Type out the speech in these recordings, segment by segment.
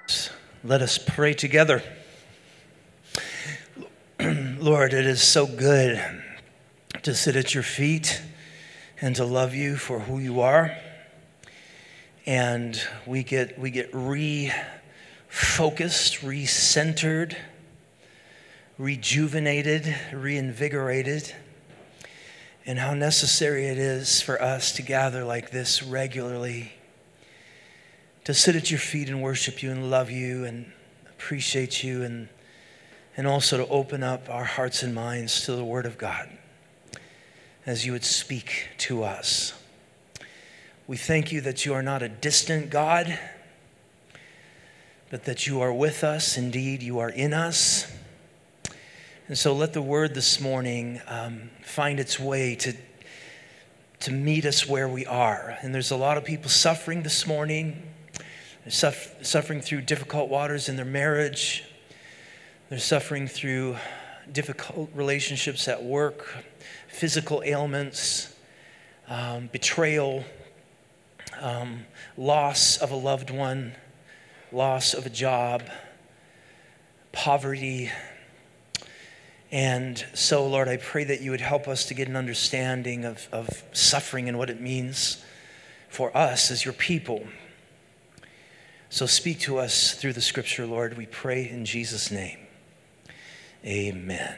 Let us pray together. Lord, it is so good to sit at your feet and to love you for who you are. And we get refocused, recentered, rejuvenated, reinvigorated. And how necessary it is for us to gather like this regularly, to sit at your feet and worship you and love you and appreciate you, and also to open up our hearts and minds to the Word of God as you would speak to us. We thank you that you are not a distant God, but that you are with us. Indeed, you are in us. And so let the Word this morning find its way to meet us where we are. And there's a lot of people suffering this morning. They're suffering through difficult waters in their marriage. They're suffering through difficult relationships at work, physical ailments, betrayal, loss of a loved one, loss of a job, poverty. And so, Lord, I pray that you would help us to get an understanding of suffering and what it means for us as your people. So speak to us through the scripture, Lord. We pray in Jesus' name. Amen.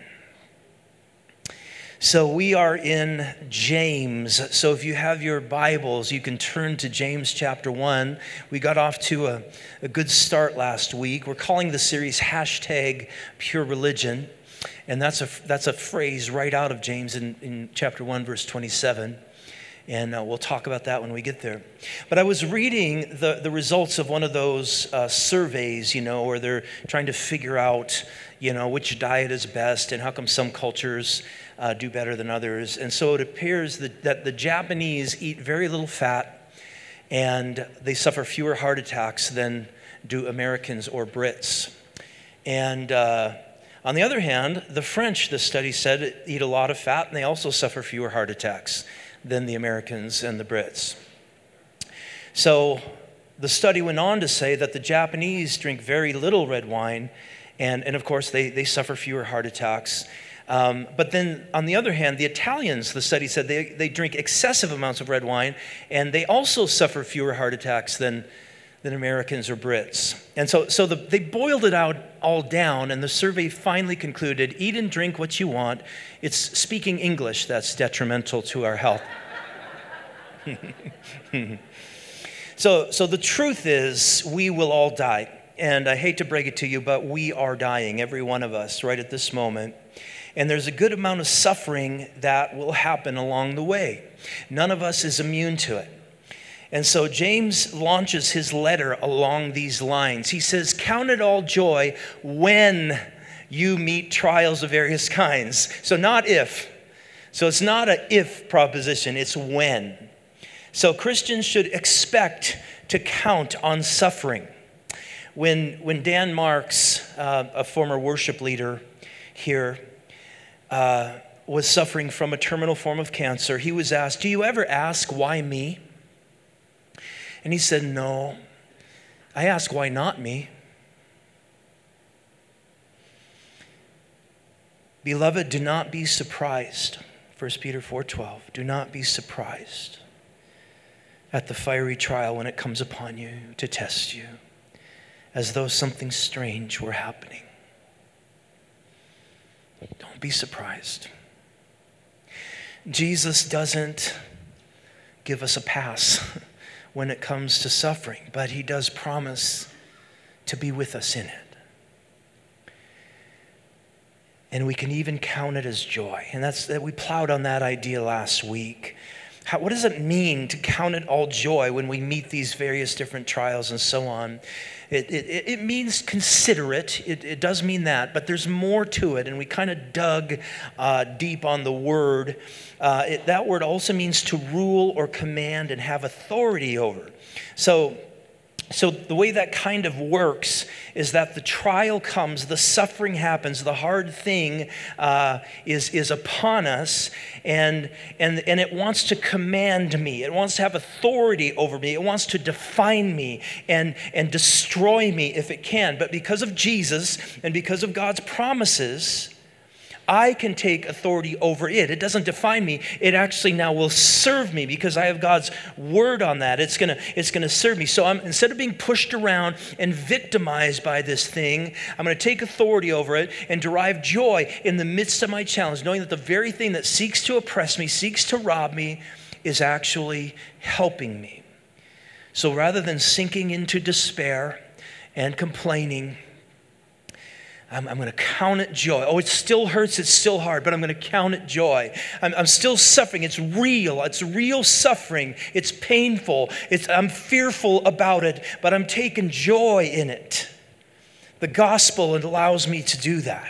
So we are in James. So if you have your Bibles, you can turn to James chapter 1. We got off to a good start last week. We're calling the series #Pure Religion. And that's a phrase right out of James in chapter 1, verse 27. And we'll talk about that when we get there. But I was reading the results of one of those surveys, where they're trying to figure out, which diet is best and how come some cultures do better than others. And so it appears that the Japanese eat very little fat and they suffer fewer heart attacks than do Americans or Brits. And on the other hand, the French, the study said, eat a lot of fat and they also suffer fewer heart attacks than the Americans and the Brits. So the study went on to say that the Japanese drink very little red wine, and of course they suffer fewer heart attacks. But then on the other hand, the Italians, the study said, they drink excessive amounts of red wine, and they also suffer fewer heart attacks than Americans or Brits. And so they boiled it out all down, and the survey finally concluded, eat and drink what you want. It's speaking English that's detrimental to our health. So the truth is, we will all die. And I hate to break it to you, but we are dying, every one of us, right at this moment. And there's a good amount of suffering that will happen along the way. None of us is immune to it. And so James launches his letter along these lines. He says, count it all joy when you meet trials of various kinds. So not if. So it's not an if proposition, it's when. So Christians should expect to count on suffering. When Dan Marks, a former worship leader here, was suffering from a terminal form of cancer, he was asked, do you ever ask, why me? And he said, no. I ask, why not me? Beloved, do not be surprised. 1 Peter 4:12. Do not be surprised at the fiery trial when it comes upon you to test you, as though something strange were happening. Don't be surprised. Jesus doesn't give us a pass when it comes to suffering, but he does promise to be with us in it. And we can even count it as joy. And we plowed on that idea last week. What does it mean to count it all joy when we meet these various different trials and so on? It means consider it. It does mean that, but there's more to it, and we kind of dug deep on the word. That word also means to rule or command and have authority over. So So the way that kind of works is that the trial comes, the suffering happens, the hard thing is upon us, and it wants to command me. It wants to have authority over me. It wants to define me and destroy me if it can. But because of Jesus and because of God's promises, I can take authority over it. It doesn't define me. It actually now will serve me because I have God's word on that. It's gonna serve me. So instead of being pushed around and victimized by this thing, I'm going to take authority over it and derive joy in the midst of my challenge, knowing that the very thing that seeks to oppress me, seeks to rob me, is actually helping me. So rather than sinking into despair and complaining, I'm going to count it joy. Oh, it still hurts. It's still hard, but I'm going to count it joy. I'm still suffering. It's real. It's real suffering. It's painful. I'm fearful about it, but I'm taking joy in it. The gospel allows me to do that.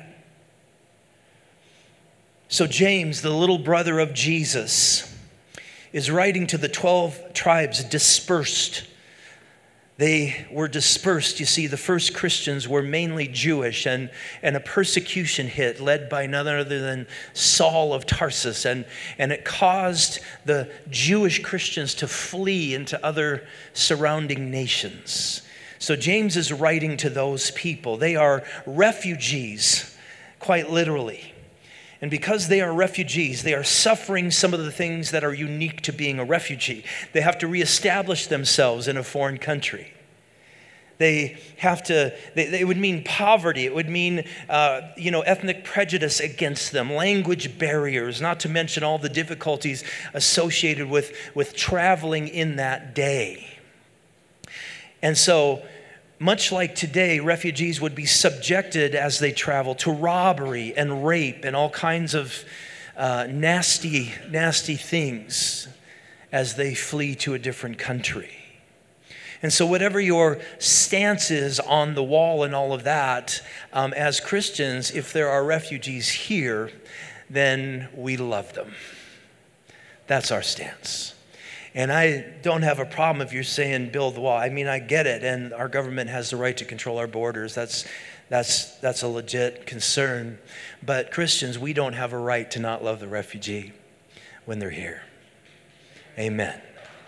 So James, the little brother of Jesus, is writing to the 12 tribes dispersed. They were dispersed. You see, the first Christians were mainly Jewish, and a persecution hit led by none other than Saul of Tarsus. And it caused the Jewish Christians to flee into other surrounding nations. So James is writing to those people. They are refugees, quite literally. And because they are refugees, they are suffering some of the things that are unique to being a refugee. They have to reestablish themselves in a foreign country. They have to, it would mean poverty. It would mean, ethnic prejudice against them, language barriers, not to mention all the difficulties associated with traveling in that day. And so, much like today, refugees would be subjected as they travel to robbery and rape and all kinds of nasty things as they flee to a different country. And so whatever your stance is on the wall and all of that, as Christians, if there are refugees here, then we love them. That's our stance. And I don't have a problem if you're saying build the wall. I mean, I get it, and our government has the right to control our borders. That's a legit concern. But Christians, we don't have a right to not love the refugee when they're here. Amen.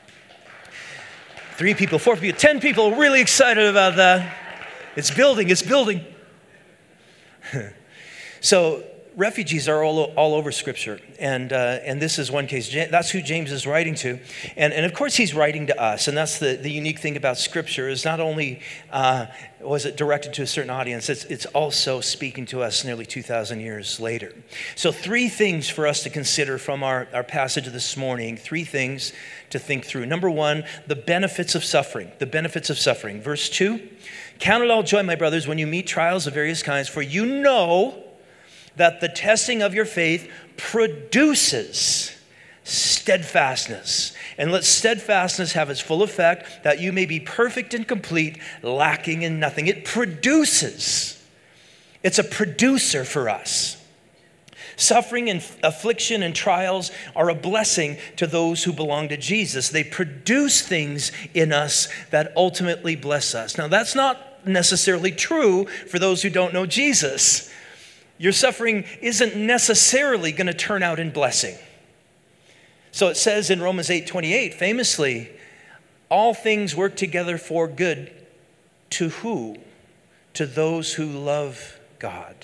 3 people, 4 people, 10 people really excited about that. It's building. So refugees are all over Scripture, and this is one case. That's who James is writing to, and of course he's writing to us, and that's the unique thing about Scripture is not only was it directed to a certain audience, it's also speaking to us nearly 2,000 years later. So 3 things for us to consider from our passage this morning, 3 things to think through. Number 1, the benefits of suffering. The benefits of suffering. Verse 2, count it all joy, my brothers, when you meet trials of various kinds, for you know that the testing of your faith produces steadfastness. And let steadfastness have its full effect, that you may be perfect and complete, lacking in nothing. It produces. It's a producer for us. Suffering and affliction and trials are a blessing to those who belong to Jesus. They produce things in us that ultimately bless us. Now, that's not necessarily true for those who don't know Jesus. Your suffering isn't necessarily going to turn out in blessing. So it says in Romans 8:28, famously, all things work together for good to who? To those who love God.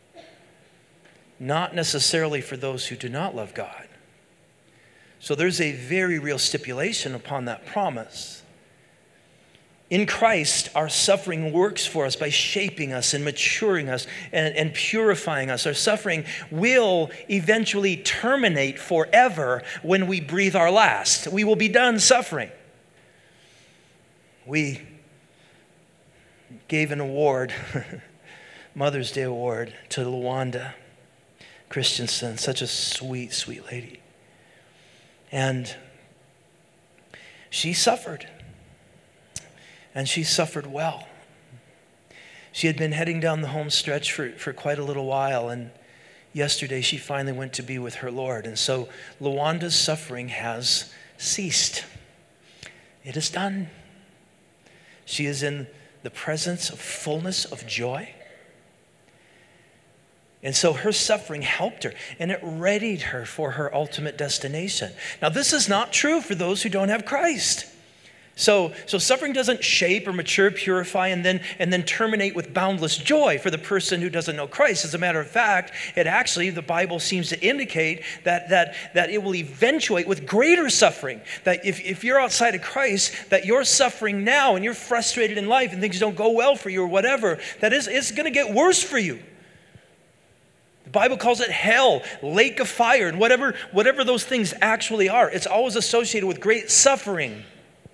Not necessarily for those who do not love God. So there's a very real stipulation upon that promise. In Christ, our suffering works for us by shaping us and maturing us and purifying us. Our suffering will eventually terminate forever when we breathe our last. We will be done suffering. We gave an award, Mother's Day award, to Luanda Christensen, such a sweet, sweet lady. And she suffered. And she suffered well. She had been heading down the home stretch for quite a little while, and yesterday she finally went to be with her Lord. And so Luanda's suffering has ceased. It is done. She is in the presence of fullness of joy. And so her suffering helped her, and it readied her for her ultimate destination. Now, this is not true for those who don't have Christ. So suffering doesn't shape or mature, purify, and then terminate with boundless joy for the person who doesn't know Christ. As a matter of fact, it actually, the Bible seems to indicate that it will eventuate with greater suffering. That if you're outside of Christ, that you're suffering now and you're frustrated in life and things don't go well for you or whatever, that it's going to get worse for you. The Bible calls it hell, lake of fire, and whatever those things actually are. It's always associated with great suffering.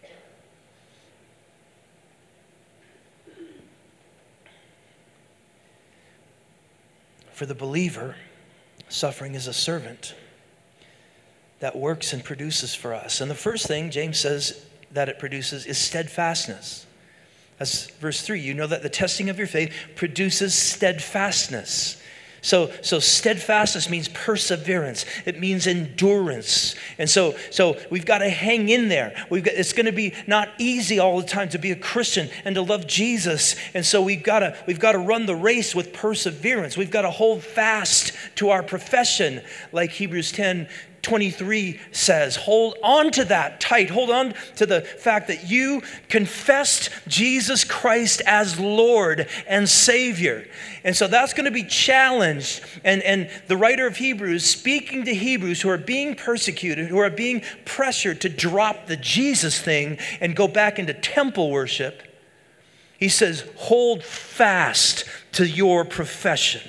For the believer, suffering is a servant that works and produces for us. And the first thing James says that it produces is steadfastness. That's verse 3. You know that the testing of your faith produces steadfastness. So steadfastness means perseverance. It means endurance. And so we've got to hang in there. It's going to be not easy all the time to be a Christian and to love Jesus. And so we've got to run the race with perseverance. We've got to hold fast to our profession, like Hebrews 10:23 says. Hold on to that tight. Hold on to the fact that you confessed Jesus Christ as Lord and Savior. And so that's going to be challenged. And the writer of Hebrews, speaking to Hebrews who are being persecuted, who are being pressured to drop the Jesus thing and go back into temple worship, he says, hold fast to your profession.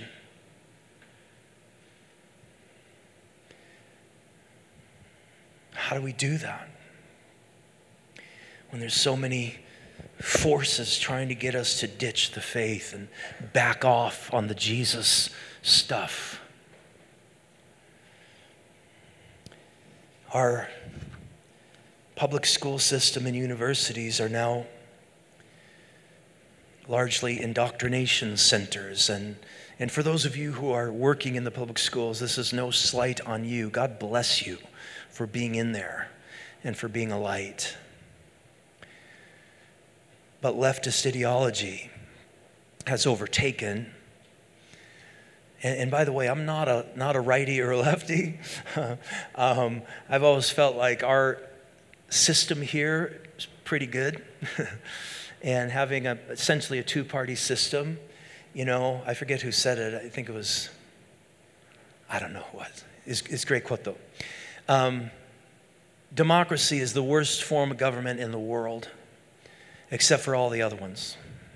How do we do that? When there's so many forces trying to get us to ditch the faith and back off on the Jesus stuff. Our public school system and universities are now largely indoctrination centers. And for those of you who are working in the public schools, this is no slight on you. God bless you for being in there and for being a light. But leftist ideology has overtaken. And by the way, I'm not a righty or a lefty. I've always felt like our system here is pretty good. And having essentially a two-party system, I forget who said it. I think it was, I don't know what. It's a great quote though. Democracy is the worst form of government in the world, except for all the other ones.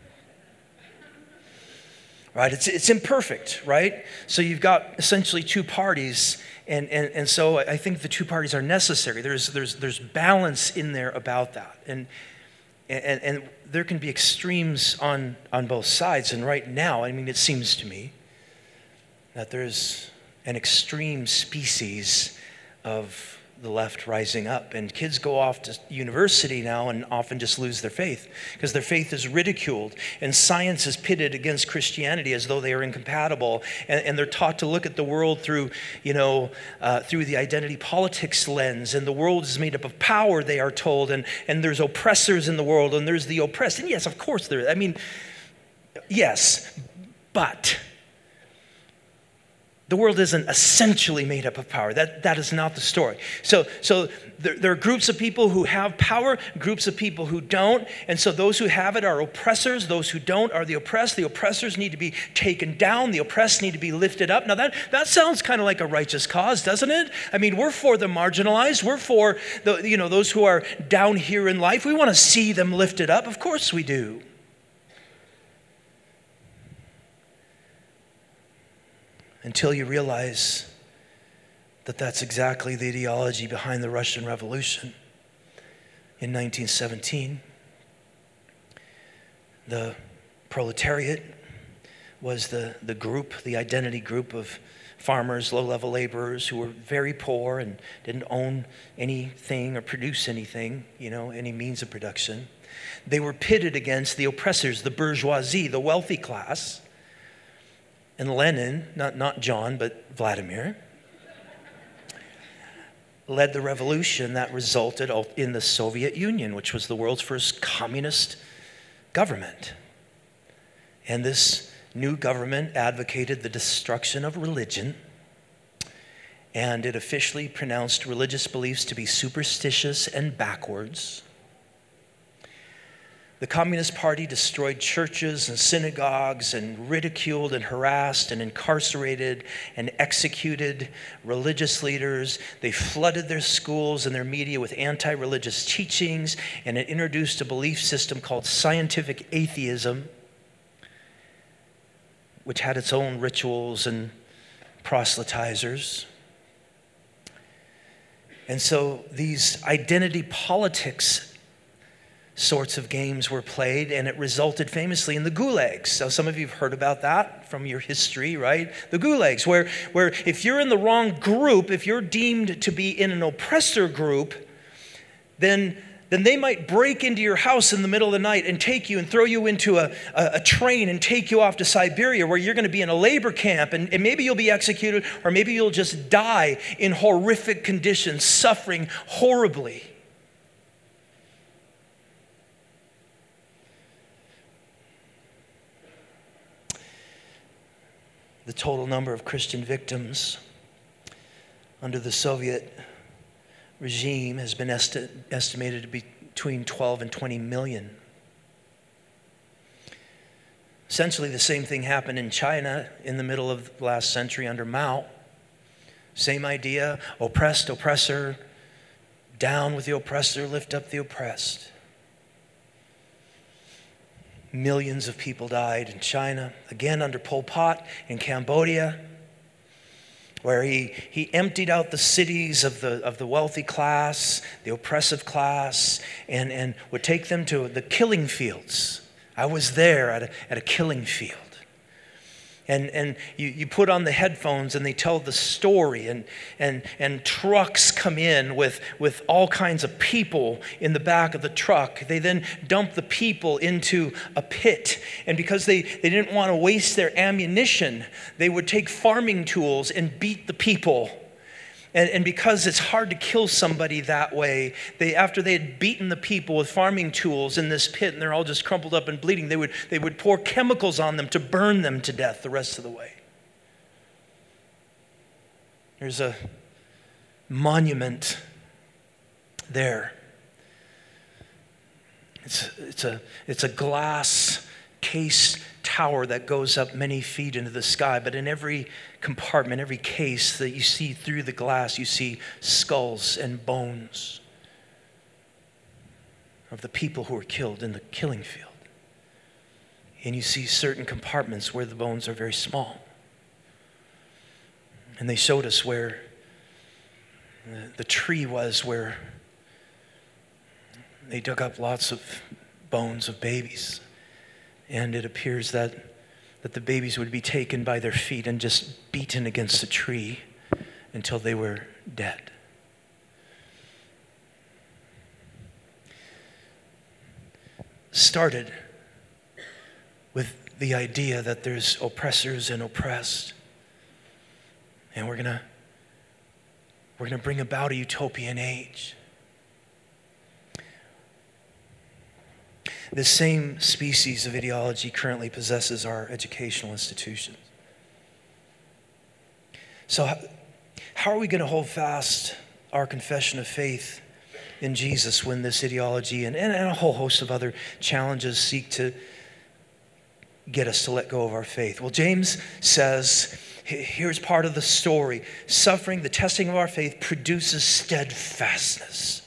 Right? It's imperfect, right? So you've got essentially two parties, and so I think the two parties are necessary. There's balance in there about that. And there can be extremes on both sides. And right now, it seems to me that there's an extreme species of the left rising up. And kids go off to university now and often just lose their faith because their faith is ridiculed. And science is pitted against Christianity as though they are incompatible. And they're taught to look at the world through the identity politics lens. And the world is made up of power, they are told. And there's oppressors in the world and there's the oppressed. And yes, of course there is. Yes, but the world isn't essentially made up of power. That is not the story. So there are groups of people who have power, groups of people who don't. And so those who have it are oppressors. Those who don't are the oppressed. The oppressors need to be taken down. The oppressed need to be lifted up. Now that sounds kind of like a righteous cause, doesn't it? We're for the marginalized. We're for those who are down here in life. We want to see them lifted up. Of course we do. Until you realize that that's exactly the ideology behind the Russian Revolution in 1917. The proletariat was the group, the identity group of farmers, low-level laborers who were very poor and didn't own anything or produce anything, any means of production. They were pitted against the oppressors, the bourgeoisie, the wealthy class. And Lenin, not John, but Vladimir, led the revolution that resulted in the Soviet Union, which was the world's first communist government. And this new government advocated the destruction of religion, and it officially pronounced religious beliefs to be superstitious and backwards. The Communist Party destroyed churches and synagogues and ridiculed and harassed and incarcerated and executed religious leaders. They flooded their schools and their media with anti-religious teachings, and it introduced a belief system called scientific atheism, which had its own rituals and proselytizers. And so these identity politics sorts of games were played, and it resulted famously in the gulags. So some of you have heard about that from your history, right? The gulags, where if you're in the wrong group, if you're deemed to be in an oppressor group, then they might break into your house in the middle of the night and take you and throw you into a train and take you off to Siberia, where you're going to be in a labor camp, and maybe you'll be executed, or maybe you'll just die in horrific conditions, suffering horribly. The total number of Christian victims under the Soviet regime has been estimated to be between 12 and 20 million. Essentially, the same thing happened in China in the middle of the last century under Mao. Same idea, oppressed, oppressor, down with the oppressor, lift up the oppressed. Millions of people died in China, again under Pol Pot, in Cambodia, where he emptied out the cities of the wealthy class, the oppressive class, and would take them to the killing fields. I was there at a killing field. And you put on the headphones and they tell the story, and trucks come in with all kinds of people in the back of the truck. They then dump the people into a pit, and because they didn't want to waste their ammunition, they would take farming tools and beat the people. And because it's hard to kill somebody that way, after they had beaten the people with farming tools in this pit and they're all just crumpled up and bleeding, they would pour chemicals on them to burn them to death the rest of the way. There's a monument there. It's a glass case tower that goes up many feet into the sky, but in every compartment, every case that you see through the glass, you see skulls and bones of the people who were killed in the killing field. And you see certain compartments where the bones are very small. And they showed us where the tree was, where they dug up lots of bones of babies. And it appears that the babies would be taken by their feet and just beaten against the tree until they were dead. Started with the idea that there's oppressors and oppressed. And we're gonna bring about a utopian age. The same species of ideology currently possesses our educational institutions. So how are we going to hold fast our confession of faith in Jesus when this ideology and a whole host of other challenges seek to get us to let go of our faith? Well, James says, here's part of the story. Suffering, the testing of our faith, produces steadfastness.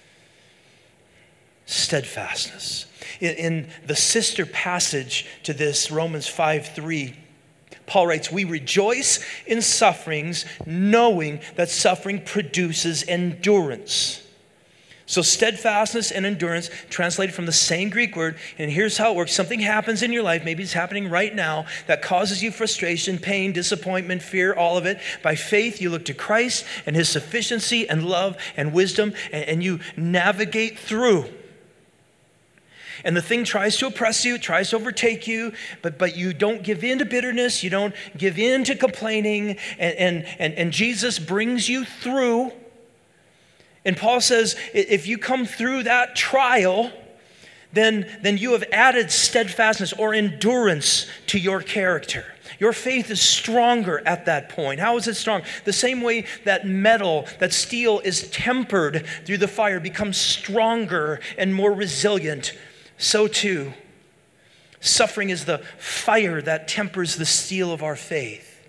Steadfastness. In the sister passage to this, Romans 5:3, Paul writes, we rejoice in sufferings, knowing that suffering produces endurance. So steadfastness and endurance, translated from the same Greek word, and here's how it works. Something happens in your life, maybe it's happening right now, that causes you frustration, pain, disappointment, fear, all of it. By faith, you look to Christ and his sufficiency and love and wisdom, and you navigate through. And the thing tries to oppress you, tries to overtake you, but you don't give in to bitterness, you don't give in to complaining, and Jesus brings you through. And Paul says, if you come through that trial, then you have added steadfastness or endurance to your character. Your faith is stronger at that point. How is it strong? The same way that metal, that steel is tempered through the fire, becomes stronger and more resilient, so too, suffering is the fire that tempers the steel of our faith.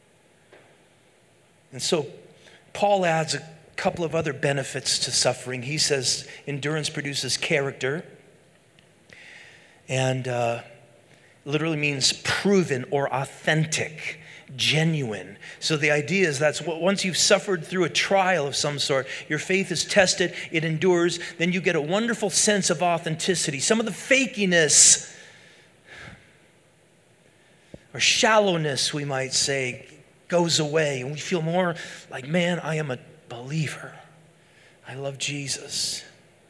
And so Paul adds a couple of other benefits to suffering. He says endurance produces character, and literally means proven or authentic, genuine. So the idea is that once you've suffered through a trial of some sort, your faith is tested, it endures, then you get a wonderful sense of authenticity. Some of the fakiness or shallowness, we might say, goes away, and we feel more like, man, I am a believer. I love Jesus.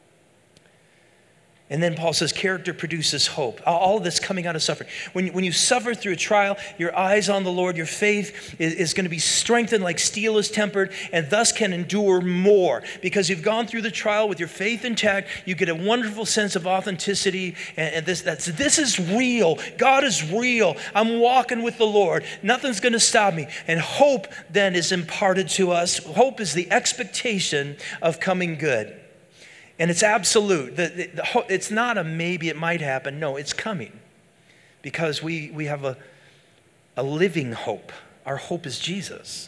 And then Paul says, character produces hope. All of this coming out of suffering. When you suffer through a trial, your eyes on the Lord, your faith is going to be strengthened like steel is tempered, and thus can endure more. Because you've gone through the trial with your faith intact, you get a wonderful sense of authenticity, and this is real. God is real. I'm walking with the Lord. Nothing's going to stop me. And hope then is imparted to us. Hope is the expectation of coming good. And it's absolute. It's not a maybe, it might happen. No, it's coming. Because we have a living hope. Our hope is Jesus.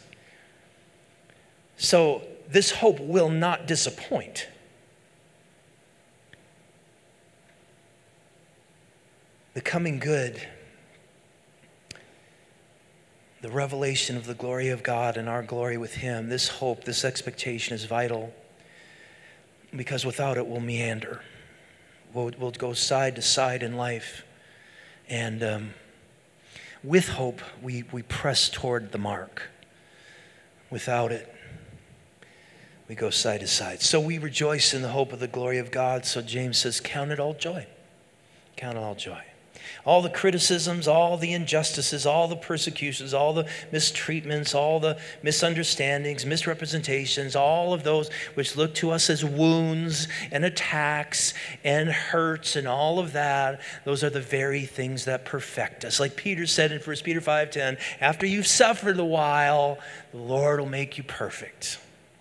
So this hope will not disappoint. The coming good, the revelation of the glory of God and our glory with Him, this hope, this expectation is vital. Because without it, we'll meander. We'll go side to side in life. And with hope, we press toward the mark. Without it, we go side to side. So we rejoice in the hope of the glory of God. So James says, count it all joy. Count it all joy. All the criticisms, all the injustices, all the persecutions, all the mistreatments, all the misunderstandings, misrepresentations, all of those which look to us as wounds and attacks and hurts and all of that, those are the very things that perfect us. Like Peter said in 1 Peter 5:10, after you've suffered a while, the Lord will make you perfect.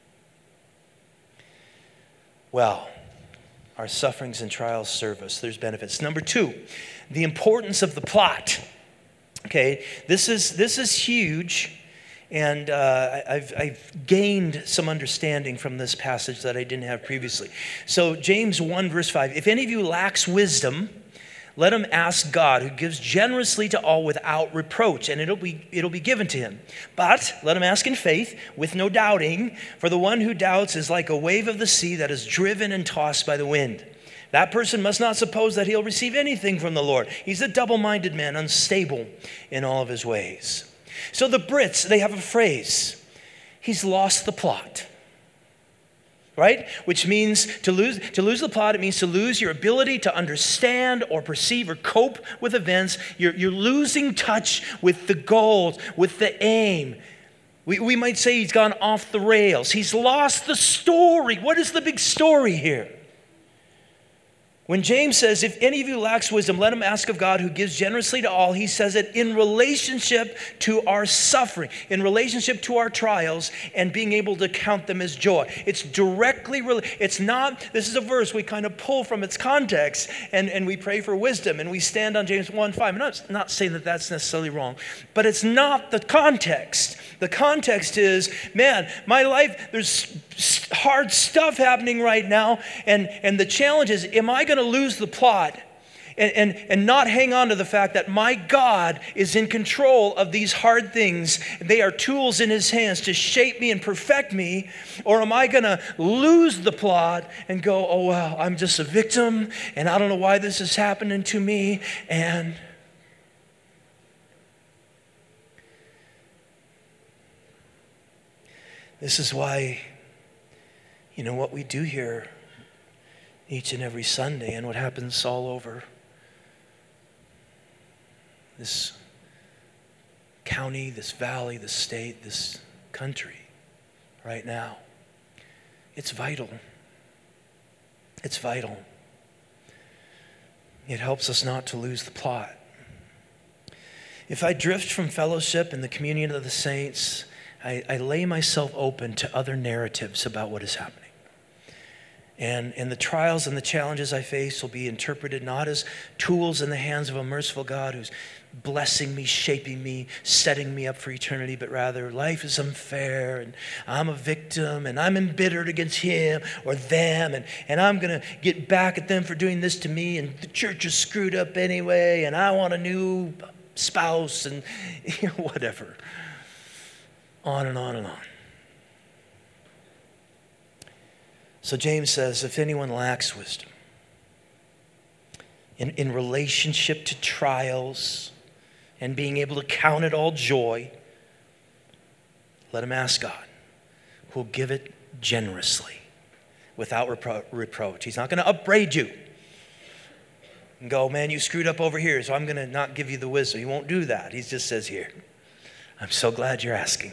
Well, our sufferings and trials serve us. There's benefits. Number 2, the importance of the plot. Okay, this is huge, and I've gained some understanding from this passage that I didn't have previously. So James 1 verse 5, if any of you lacks wisdom, let him ask God, who gives generously to all without reproach, and it'll be given to him. But let him ask in faith, with no doubting, for the one who doubts is like a wave of the sea that is driven and tossed by the wind. That person must not suppose that he'll receive anything from the Lord. He's a double-minded man, unstable in all of his ways. So the Brits, they have a phrase, he's lost the plot. Right? Which means to lose the plot, it means to lose your ability to understand or perceive or cope with events. You're losing touch with the goal, with the aim. We might say he's gone off the rails. He's lost the story. What is the big story here? When James says, if any of you lacks wisdom, let him ask of God who gives generously to all, he says it in relationship to our suffering, in relationship to our trials, and being able to count them as joy. It's directly, it's not, this is a verse we kind of pull from its context, and we pray for wisdom, and we stand on James 1:5. I'm not saying that that's necessarily wrong, but it's not the context. The context is, man, my life, there's hard stuff happening right now, and the challenge is, am I going to lose the plot and not hang on to the fact that my God is in control of these hard things? They are tools in his hands to shape me and perfect me. Or am I going to lose the plot and go, oh, well, I'm just a victim, and I don't know why this is happening to me, and this is why, what we do here each and every Sunday and what happens all over this county, this valley, this state, this country right now. It's vital. It's vital. It helps us not to lose the plot. If I drift from fellowship and the communion of the saints, I lay myself open to other narratives about what is happening. And the trials and the challenges I face will be interpreted not as tools in the hands of a merciful God who's blessing me, shaping me, setting me up for eternity, but rather life is unfair and I'm a victim and I'm embittered against him or them and I'm going to get back at them for doing this to me and the church is screwed up anyway and I want a new spouse and whatever. On and on and on. So James says, if anyone lacks wisdom in relationship to trials and being able to count it all joy, let him ask God, who will give it generously without reproach. He's not going to upbraid you and go, man, you screwed up over here, so I'm going to not give you the wisdom. He won't do that. He just says here, I'm so glad you're asking.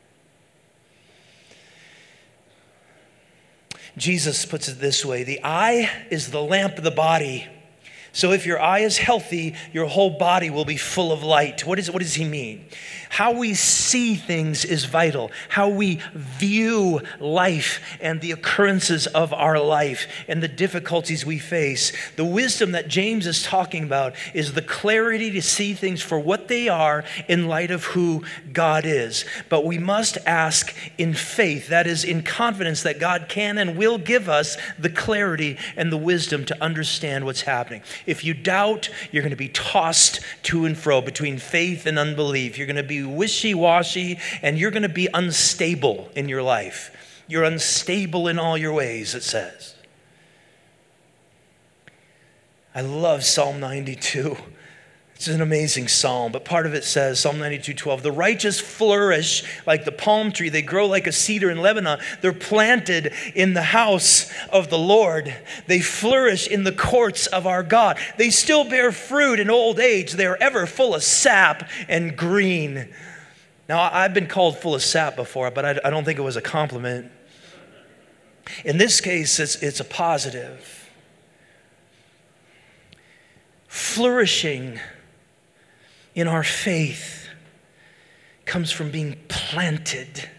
Jesus puts it this way, the eye is the lamp of the body. So if your eye is healthy, your whole body will be full of light. What does he mean? How we see things is vital. How we view life and the occurrences of our life and the difficulties we face. The wisdom that James is talking about is the clarity to see things for what they are in light of who God is. But we must ask in faith, that is in confidence that God can and will give us the clarity and the wisdom to understand what's happening. If you doubt, you're going to be tossed to and fro between faith and unbelief. You're going to be wishy-washy, and you're going to be unstable in your life. You're unstable in all your ways, it says. I love Psalm 92. It's an amazing psalm, but part of it says, Psalm 92:12, the righteous flourish like the palm tree. They grow like a cedar in Lebanon. They're planted in the house of the Lord. They flourish in the courts of our God. They still bear fruit in old age. They are ever full of sap and green. Now, I've been called full of sap before, but I don't think it was a compliment. In this case, it's a positive. Flourishing in our faith comes from being planted.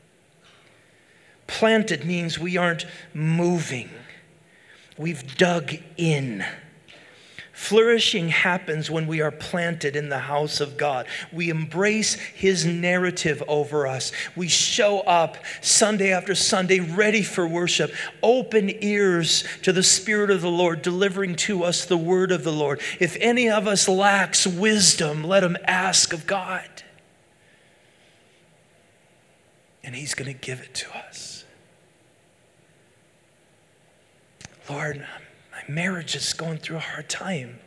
Planted means we aren't moving. We've dug in. Flourishing happens when we are planted in the house of God. We embrace his narrative over us. We show up Sunday after Sunday ready for worship, open ears to the Spirit of the Lord, delivering to us the word of the Lord. If any of us lacks wisdom, let him ask of God. And he's going to give it to us. Lord, my marriage is going through a hard time.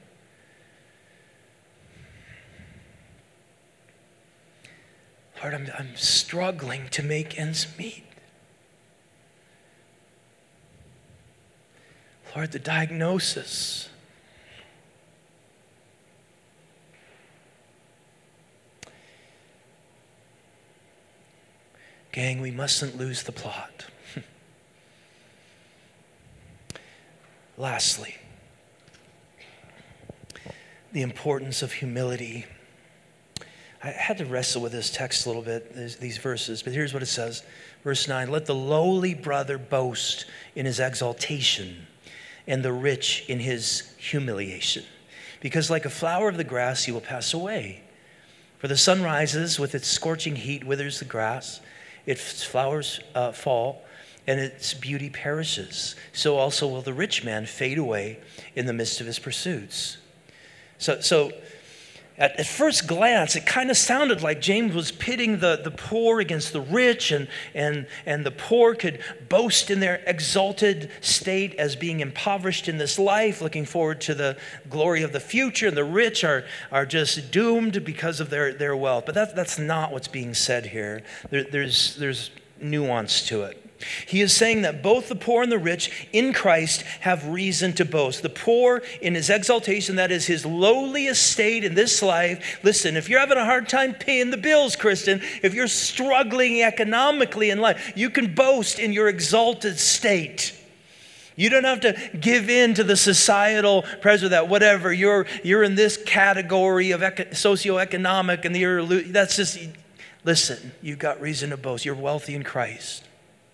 Lord, I'm struggling to make ends meet. Lord, the diagnosis. Gang, we mustn't lose the plot. Lastly, the importance of humility. I had to wrestle with this text a little bit, these verses, but here's what it says. Verse 9, let the lowly brother boast in his exaltation and the rich in his humiliation. Because like a flower of the grass, he will pass away. For the sun rises with its scorching heat, withers the grass, its flowers fall, and its beauty perishes. So also will the rich man fade away in the midst of his pursuits. So at first glance, it kind of sounded like James was pitting the poor against the rich, and the poor could boast in their exalted state as being impoverished in this life, looking forward to the glory of the future, and the rich are just doomed because of their wealth. But that's not what's being said here. There's nuance to it. He is saying that both the poor and the rich in Christ have reason to boast. The poor in his exaltation, that is his lowly estate in this life. Listen, if you're having a hard time paying the bills, Kristen, if you're struggling economically in life, you can boast in your exalted state. You don't have to give in to the societal pressure that whatever, you're in this category of socioeconomic and that's just, listen, you've got reason to boast. You're wealthy in Christ.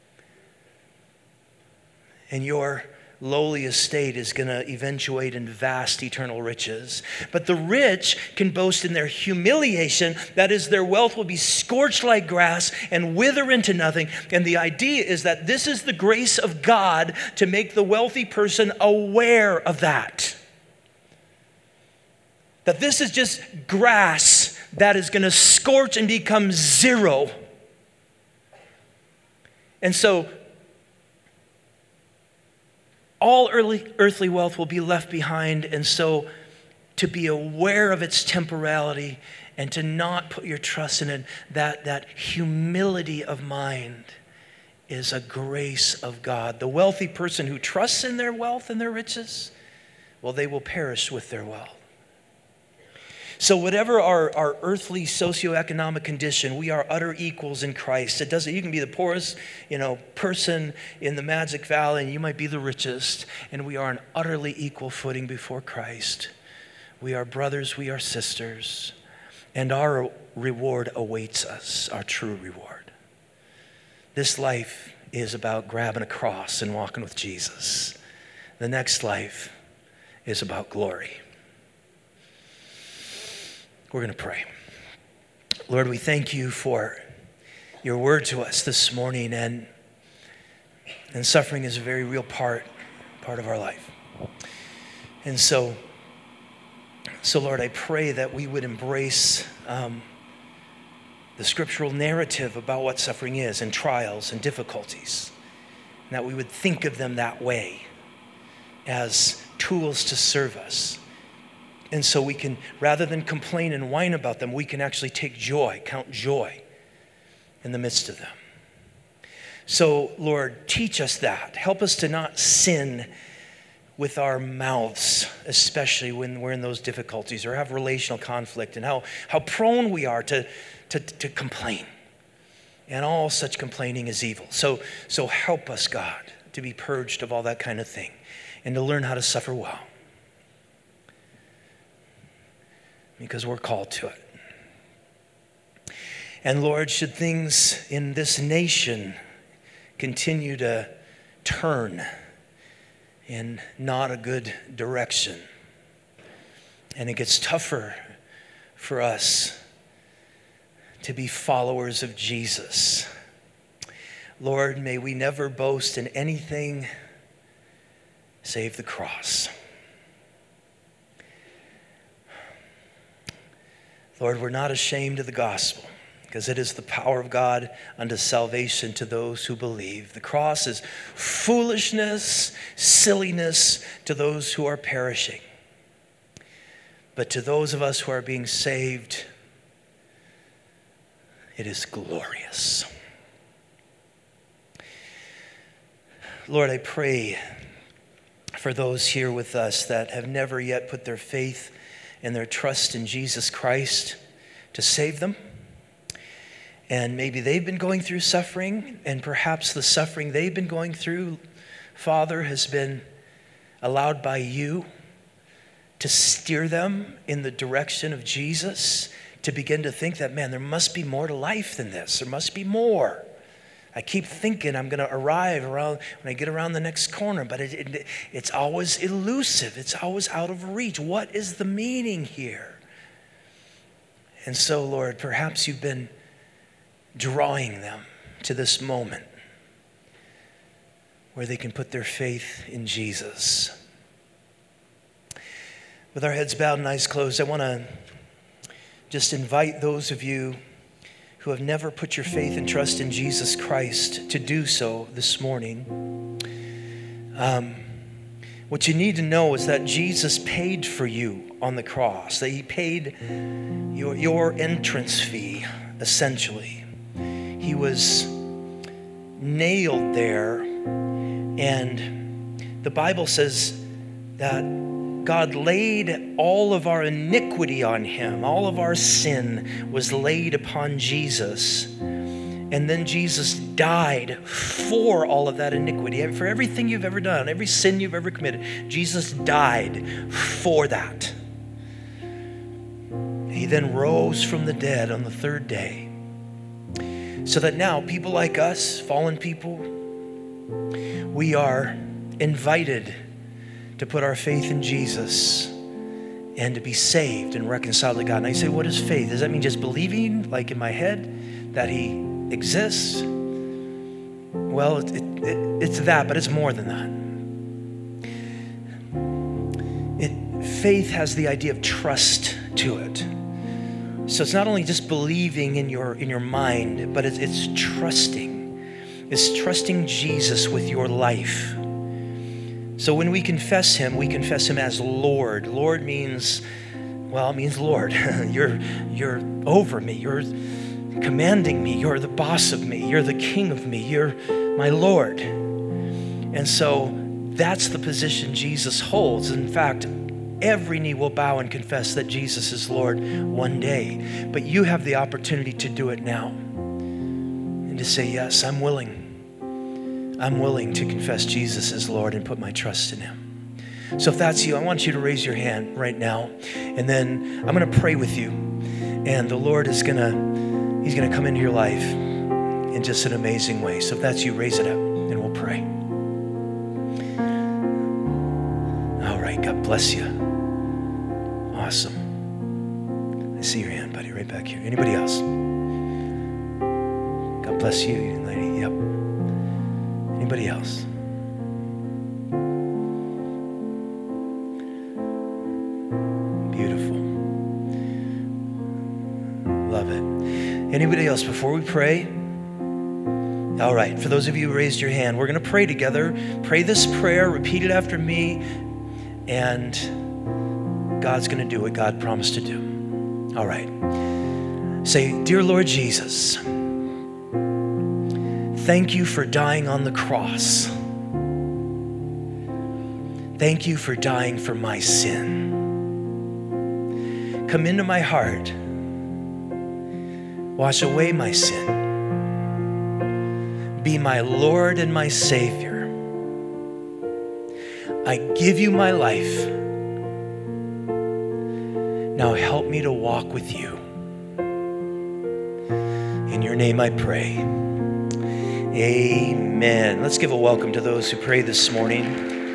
And your lowly estate is going to eventuate in vast eternal riches. But the rich can boast in their humiliation, that is, their wealth will be scorched like grass and wither into nothing. And the idea is that this is the grace of God to make the wealthy person aware of that. That this is just grass that is going to scorch and become zero. And so all earthly wealth will be left behind, and so to be aware of its temporality and to not put your trust in it, that humility of mind is a grace of God. The wealthy person who trusts in their wealth and their riches, well, they will perish with their wealth. So whatever our earthly socioeconomic condition, we are utter equals in Christ. It doesn't. You can be the poorest, person in the Magic Valley, and you might be the richest, and we are on utterly equal footing before Christ. We are brothers, we are sisters, and our reward awaits us, our true reward. This life is about grabbing a cross and walking with Jesus. The next life is about glory. We're going to pray. Lord, we thank you for your word to us this morning, and suffering is a very real part of our life. And so Lord, I pray that we would embrace the scriptural narrative about what suffering is and trials and difficulties, and that we would think of them that way as tools to serve us. And so we can, rather than complain and whine about them, we can actually take joy, count joy in the midst of them. So, Lord, teach us that. Help us to not sin with our mouths, especially when we're in those difficulties or have relational conflict, and how prone we are to complain. And all such complaining is evil. So help us, God, to be purged of all that kind of thing and to learn how to suffer well. Because we're called to it. And Lord, should things in this nation continue to turn in not a good direction, and it gets tougher for us to be followers of Jesus, Lord, may we never boast in anything save the cross. Lord, we're not ashamed of the gospel, because it is the power of God unto salvation to those who believe. The cross is foolishness, silliness to those who are perishing. But to those of us who are being saved, it is glorious. Lord, I pray for those here with us that have never yet put their faith and their trust in Jesus Christ to save them. And maybe they've been going through suffering, and perhaps the suffering they've been going through, Father, has been allowed by you to steer them in the direction of Jesus, to begin to think that, man, there must be more to life than this. There must be more. I keep thinking I'm going to arrive around when I get around the next corner, but it's always elusive. It's always out of reach. What is the meaning here? And so, Lord, perhaps you've been drawing them to this moment where they can put their faith in Jesus. With our heads bowed and eyes closed, I want to just invite those of you who have never put your faith and trust in Jesus Christ to do so this morning. What you need to know is that Jesus paid for you on the cross, that he paid your entrance fee, essentially. He was nailed there, and the Bible says that God laid all of our iniquity on him. All of our sin was laid upon Jesus. And then Jesus died for all of that iniquity, for everything you've ever done, every sin you've ever committed. Jesus died for that. He then rose from the dead on the third day, so that now people like us, fallen people, we are invited to put our faith in Jesus and to be saved and reconciled to God. And I say, what is faith? Does that mean just believing, like in my head, that he exists? Well, it's that, but it's more than that. Faith has the idea of trust to it. So it's not only just believing in your mind, but it's trusting. It's trusting Jesus with your life. So when we confess him as Lord. Lord means Lord. You're over me. You're commanding me. You're the boss of me. You're the king of me. You're my Lord. And so that's the position Jesus holds. In fact, every knee will bow and confess that Jesus is Lord one day. But you have the opportunity to do it now and to say, yes, I'm willing. I'm willing to confess Jesus as Lord and put my trust in him. So if that's you, I want you to raise your hand right now. And then I'm going to pray with you. And the Lord is he's going to come into your life in just an amazing way. So if that's you, raise it up and we'll pray. All right, God bless you. Awesome. I see your hand, buddy, right back here. Anybody else? God bless you, young lady. Yep. Anybody else? Beautiful. Love it. Anybody else before we pray? All right, for those of you who raised your hand, we're going to pray together. Pray this prayer, repeat it after me, and God's going to do what God promised to do. All right. Say, dear Lord Jesus, thank you for dying on the cross. Thank you for dying for my sin. Come into my heart. Wash away my sin. Be my Lord and my Savior. I give you my life. Now help me to walk with you. In your name I pray. Amen. Let's give a welcome to those who pray this morning.